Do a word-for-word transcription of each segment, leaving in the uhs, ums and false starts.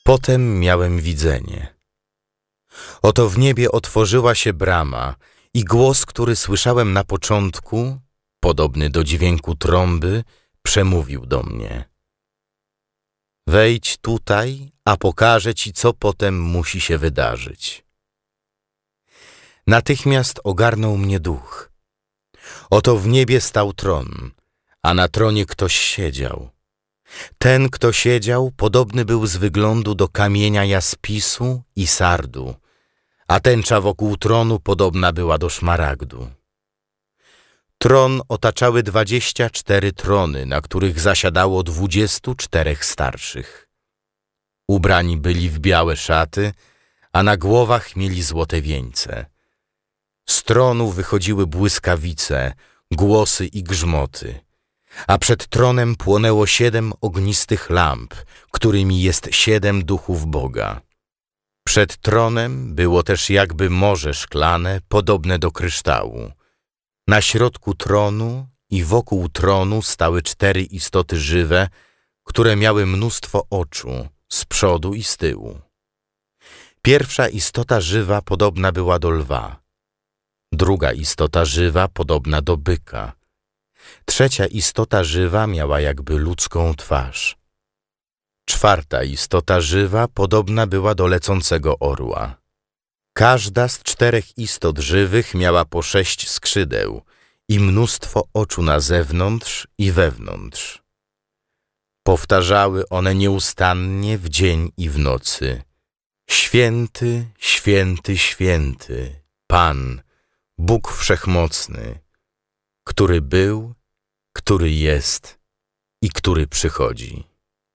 Potem miałem widzenie. Oto w niebie otworzyła się brama i głos, który słyszałem na początku, podobny do dźwięku trąby, przemówił do mnie. Wejdź tutaj, a pokażę ci, co potem musi się wydarzyć. Natychmiast ogarnął mnie duch. Oto w niebie stał tron, a na tronie ktoś siedział. Ten, kto siedział, podobny był z wyglądu do kamienia jaspisu i sardu, a tęcza wokół tronu podobna była do szmaragdu. Tron otaczały dwadzieścia cztery trony, na których zasiadało dwudziestu czterech starszych. Ubrani byli w białe szaty, a na głowach mieli złote wieńce. Z tronu wychodziły błyskawice, głosy i grzmoty, a przed tronem płonęło siedem ognistych lamp, którymi jest siedem duchów Boga. Przed tronem było też jakby morze szklane, podobne do kryształu. Na środku tronu i wokół tronu stały cztery istoty żywe, które miały mnóstwo oczu, z przodu i z tyłu. Pierwsza istota żywa podobna była do lwa, druga istota żywa podobna do byka, trzecia istota żywa miała jakby ludzką twarz. Czwarta istota żywa podobna była do lecącego orła. Każda z czterech istot żywych miała po sześć skrzydeł i mnóstwo oczu na zewnątrz i wewnątrz. Powtarzały one nieustannie w dzień i w nocy: Święty, święty, święty, Pan, Bóg Wszechmocny, który był, który jest i który przychodzi.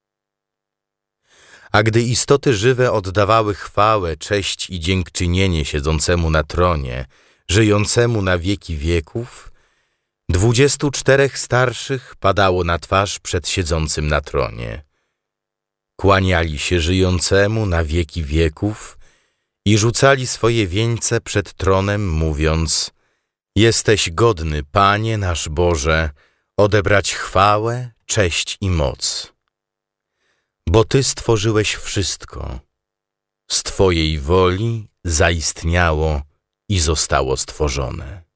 A gdy istoty żywe oddawały chwałę, cześć i dziękczynienie siedzącemu na tronie, żyjącemu na wieki wieków, dwudziestu czterech starszych padało na twarz przed siedzącym na tronie. Kłaniali się żyjącemu na wieki wieków i rzucali swoje wieńce przed tronem, mówiąc: Jesteś godny, Panie nasz Boże, odebrać chwałę, cześć i moc. Bo Ty stworzyłeś wszystko. Z Twojej woli zaistniało i zostało stworzone.